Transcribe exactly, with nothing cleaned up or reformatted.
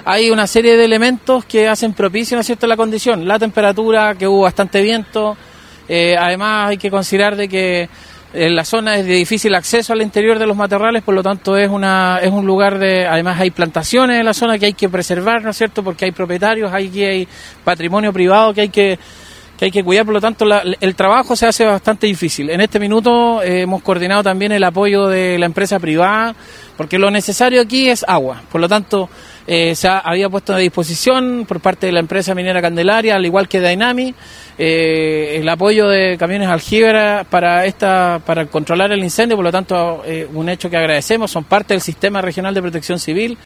hay una serie de elementos que hacen propicio, ¿no es cierto?, la condición. La temperatura, que hubo bastante viento, eh, además hay que considerar de que eh, la zona es de difícil acceso al interior de los matorrales, por lo tanto es una es un lugar de, además hay plantaciones en la zona que hay que preservar, ¿no es cierto?, porque hay propietarios, hay, hay patrimonio privado que hay que que hay que cuidar, por lo tanto la, el trabajo se hace bastante difícil. En este minuto eh, hemos coordinado también el apoyo de la empresa privada, porque lo necesario aquí es agua, por lo tanto eh, se ha, había puesto a disposición por parte de la empresa minera Candelaria, al igual que Dainami, eh, el apoyo de camiones Aljíbara para esta para controlar el incendio, por lo tanto eh, un hecho que agradecemos, son parte del Sistema Regional de Protección Civil.